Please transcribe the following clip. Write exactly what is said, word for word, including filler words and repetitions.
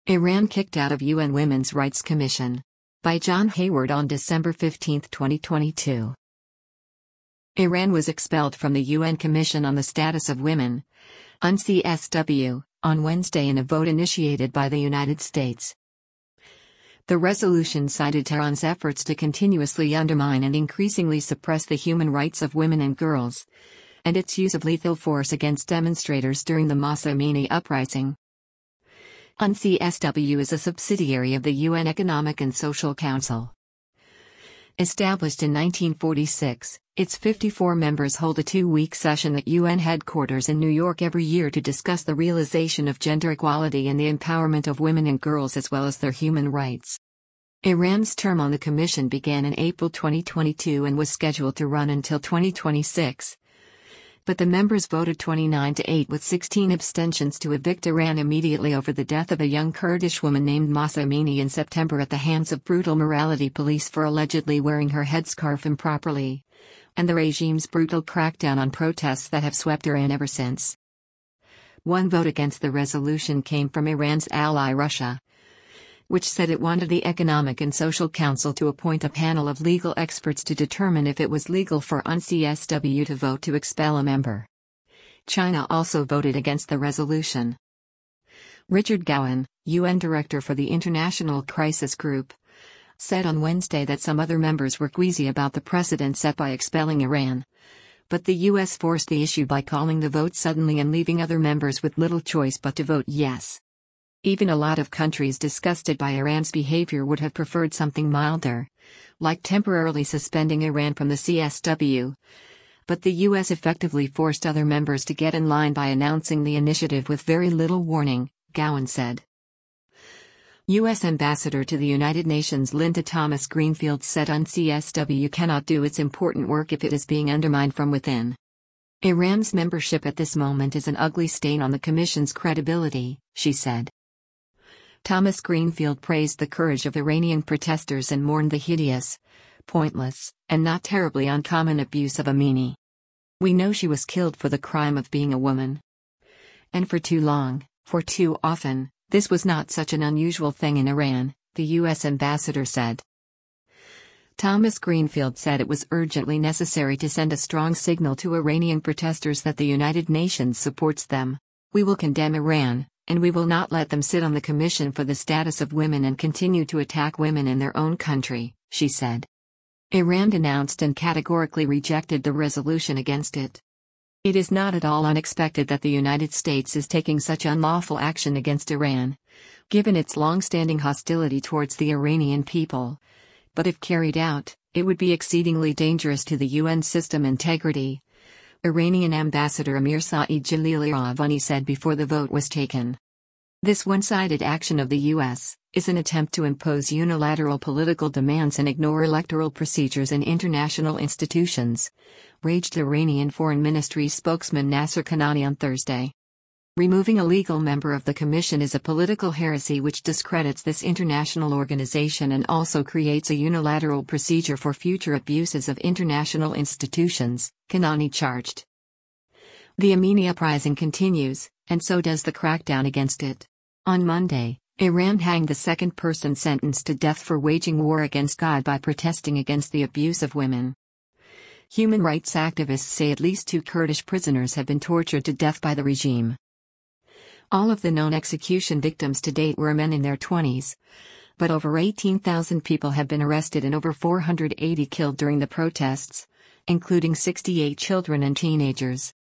Iran kicked out of U N Women's Rights Commission. By John Hayward on December fifteenth, twenty twenty-two. Iran was expelled from the U N Commission on the Status of Women, U N C S W, on Wednesday in a vote initiated by the United States. The resolution cited Tehran's efforts to continuously undermine and increasingly suppress the human rights of women and girls, and its use of lethal force against demonstrators during the Mahsa Amini uprising. U N C S W is a subsidiary of the U N Economic and Social Council. Established in nineteen forty-six, its fifty-four members hold a two-week session at U N headquarters in New York every year to discuss the realization of gender equality and the empowerment of women and girls as well as their human rights. Iran's term on the commission began in April twenty twenty-two and was scheduled to run until twenty twenty-six. But the members voted twenty-nine to eight with sixteen abstentions to evict Iran immediately over the death of a young Kurdish woman named Mahsa Amini in September at the hands of brutal morality police for allegedly wearing her headscarf improperly, and the regime's brutal crackdown on protests that have swept Iran ever since. One vote against the resolution came from Iran's ally Russia, which said it wanted the Economic and Social Council to appoint a panel of legal experts to determine if it was legal for U N C S W to vote to expel a member. China also voted against the resolution. Richard Gowan, U N Director for the International Crisis Group, said on Wednesday that some other members were queasy about the precedent set by expelling Iran, but the U S forced the issue by calling the vote suddenly and leaving other members with little choice but to vote yes. Even a lot of countries disgusted by Iran's behavior would have preferred something milder, like temporarily suspending Iran from the C S W. But the U S effectively forced other members to get in line by announcing the initiative with very little warning, Gowan said. U S Ambassador to the United Nations Linda Thomas-Greenfield said U N C S W cannot do its important work if it is being undermined from within. Iran's membership at this moment is an ugly stain on the Commission's credibility, she said. Thomas-Greenfield praised the courage of Iranian protesters and mourned the hideous, pointless, and not terribly uncommon abuse of Amini. We know she was killed for the crime of being a woman. And for too long, for too often, this was not such an unusual thing in Iran, the U S ambassador said. Thomas-Greenfield said it was urgently necessary to send a strong signal to Iranian protesters that the United Nations supports them. We will condemn Iran, and we will not let them sit on the Commission for the Status of Women and continue to attack women in their own country, she said. Iran denounced and categorically rejected the resolution against it. It is not at all unexpected that the United States is taking such unlawful action against Iran, given its long-standing hostility towards the Iranian people. But if carried out, it would be exceedingly dangerous to the U N system integrity, Iranian Ambassador Amir Saeed Jalili-Ravani said before the vote was taken. This one-sided action of the U S is an attempt to impose unilateral political demands and ignore electoral procedures in international institutions, raged Iranian Foreign Ministry spokesman Nasser Kanani on Thursday. Removing a legal member of the commission is a political heresy which discredits this international organization and also creates a unilateral procedure for future abuses of international institutions, Kanani charged. The Amini uprising continues, and so does the crackdown against it. On Monday, Iran hanged the second person sentenced to death for waging war against God by protesting against the abuse of women. Human rights activists say at least two Kurdish prisoners have been tortured to death by the regime. All of the known execution victims to date were men in their twenties, but over eighteen thousand people have been arrested and over four hundred eighty killed during the protests, including sixty-eight children and teenagers.